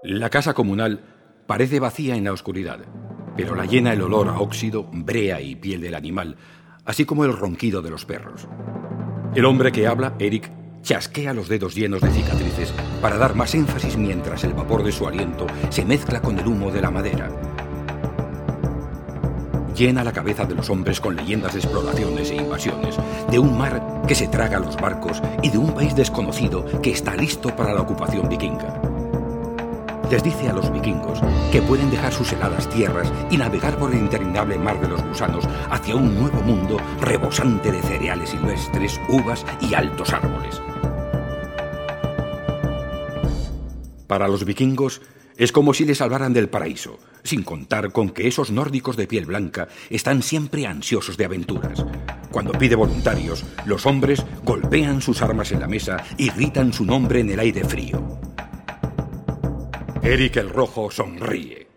La casa comunal parece vacía en la oscuridad, pero la llena el olor a óxido, brea y piel del animal, así como el ronquido de los perros. El hombre que habla, Eric, chasquea los dedos llenos de cicatrices para dar más énfasis mientras el vapor de su aliento se mezcla con el humo de la madera. Llena la cabeza de los hombres con leyendas de exploraciones e invasiones, de un mar que se traga los barcos y de un país desconocido que está listo para la ocupación vikinga. Les dice a los vikingos que pueden dejar sus heladas tierras y navegar por el interminable mar de los gusanos hacia un nuevo mundo rebosante de cereales silvestres, uvas y altos árboles. Para los vikingos es como si les salvaran del paraíso, sin contar con que esos nórdicos de piel blanca están siempre ansiosos de aventuras. Cuando pide voluntarios, los hombres golpean sus armas en la mesa y gritan su nombre en el aire frío. Eric el Rojo sonríe.